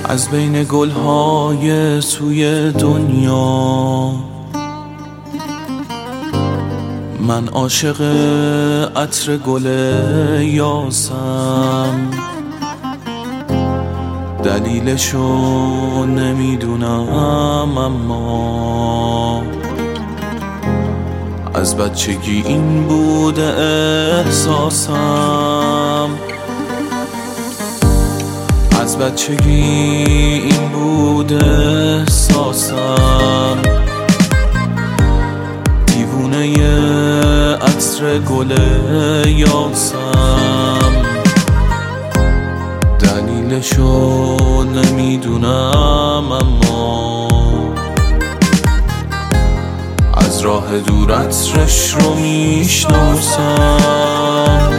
از بین گلهای توی دنیا من عاشق عطر گل یاسم، دلیلشو نمیدونم اما از بچگی این بوده احساسم، از بچگی این بوده احساسم، دیوونه عطر گل یاسم، دلیلشو نمیدونم اما از راه دور عطرش رو میشناسم.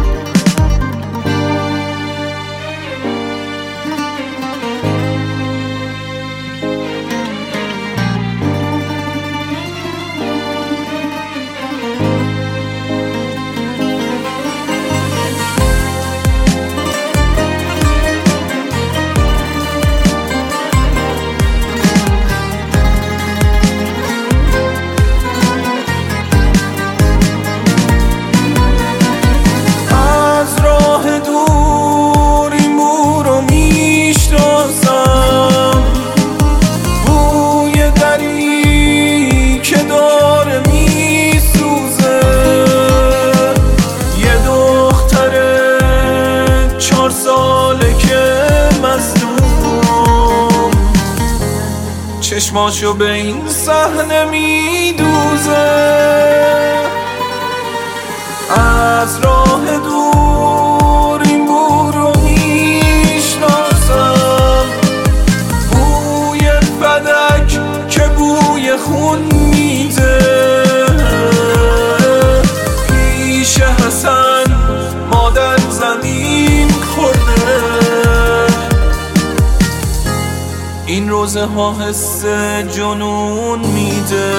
چشماشو به این صحنه میدوزه، از راه دور این بو رو میشناسم، بوی فدک که بوی خون میده، پیش حسن مادر زمین خورده، این روزه ها حس جنون میده،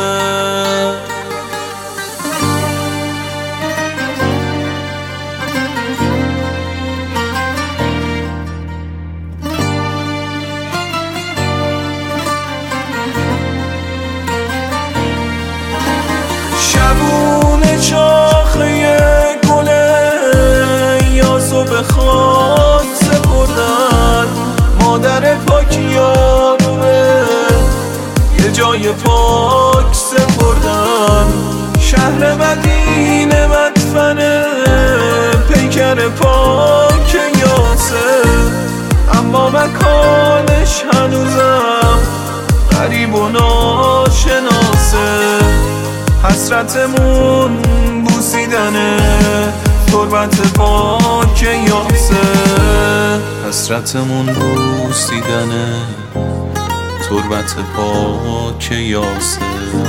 شبونه چاخه گله یاسو به خاک سپردن، مادر پاکیانوه یه جای پاک سپردن، شهر مدینه مدفنه پیکر پاک یاسه، اما مکانش هنوزم غریب و ناشناسه، حسرتمون بوسیدنه تربت پاک یاسه، حسرتمون بوسیدنه تربت پاک یاسه.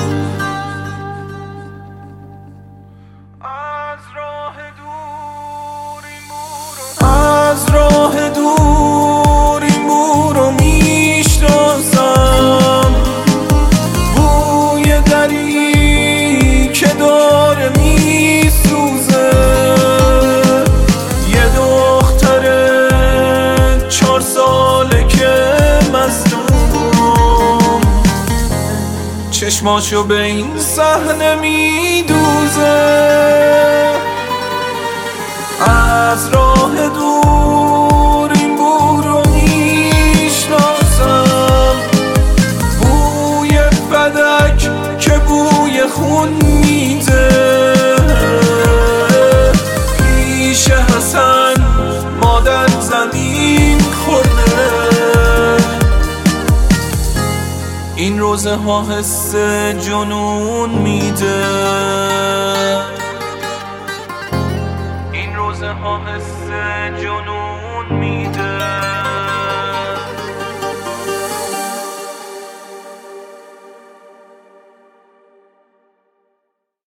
از راه دور این بو رو میشناسم، بوی دری که داره میسوزه، یه دختر 4 ساله که مظلوم، چشماشو به این صحنه میدوزه، از راه دور این بو رو میشناسم، بوی فدک که بوی خون میده، پیش حسن مادر زمین خورده، این روزه ها حس جنون میده، این روزه ها حس جنون میده.